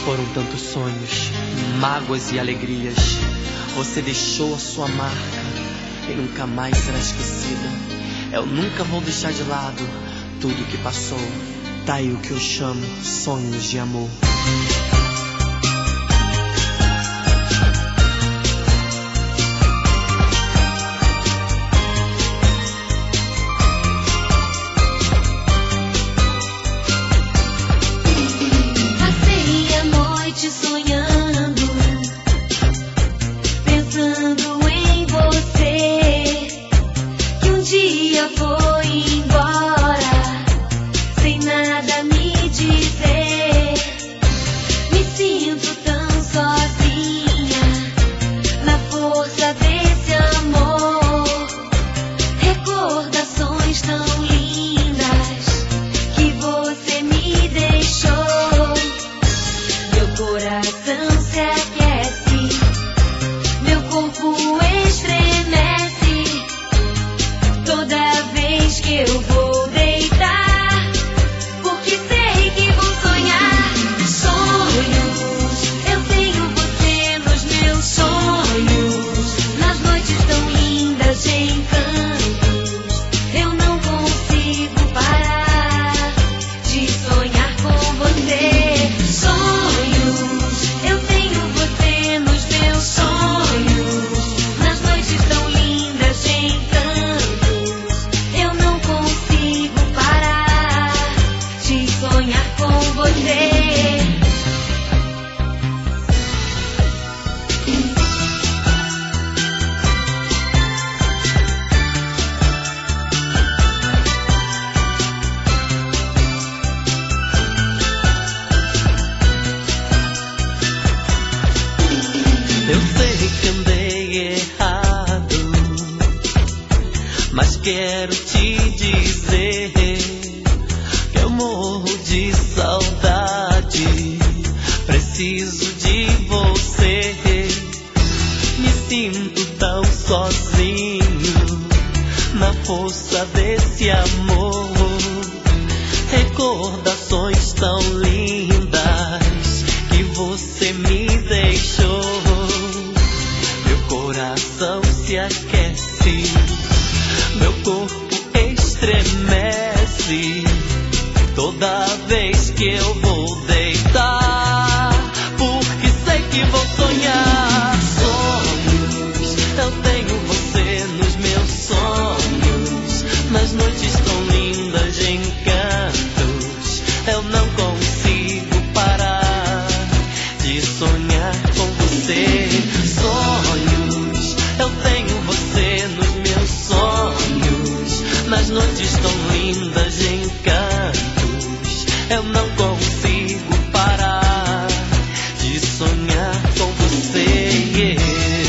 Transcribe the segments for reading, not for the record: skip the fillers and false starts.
Foram tantos sonhos, mágoas e alegrias. Você deixou a sua marca e nunca mais será esquecida. Eu nunca vou deixar de lado tudo que passou. Tá aí o que eu chamo sonhos de amor. Sonhando, pensando em você, que um dia foi embora, sem nada me dizer. Me sinto tão sozinha, na força desse amor. Recordações tão lindas que você me deixou. Coração se aquece, meu corpo estremece toda vez que eu vou deitar, porque sei que vou sonhar. Sonhos, eu tenho você nos meus sonhos, nas noites tão lindas de encantos. Eu não consigo parar de sonhar com você. Eu sei que andei errado, mas quero te dizer que eu morro de saudade. Preciso de você, me sinto tão sozinho na força desse amor. Recordações tão lindas que você me deixou. Meu coração se aquece, meu corpo estremece toda vez que eu vou deitar, porque sei que vou sonhar. Sonhos, eu tenho você nos meus sonhos, nas noites tão lindas de encantos. Eu não consigo parar de sonhar com você. Sonhos, eu tenho você nos meus sonhos, nas noites tão lindas de encantos. Eu não consigo parar de sonhar com você.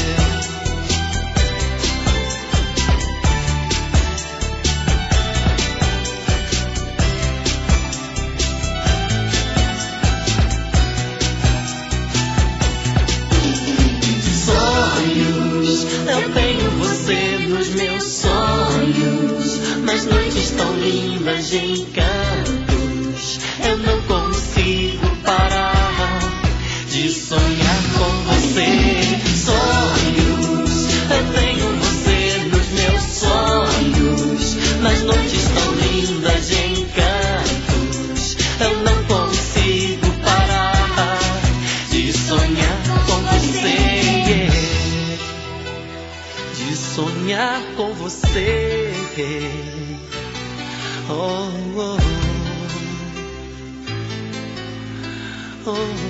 Eu tenho você nos meus sonhos, nas noites tão lindas de encantos. Eu não consigo parar de sonhar com você. Sonhos, eu tenho você nos meus sonhos, nas noites tão lindas de encantos. Eu não consigo parar de sonhar com você. De sonhar com você. Oh, oh, oh.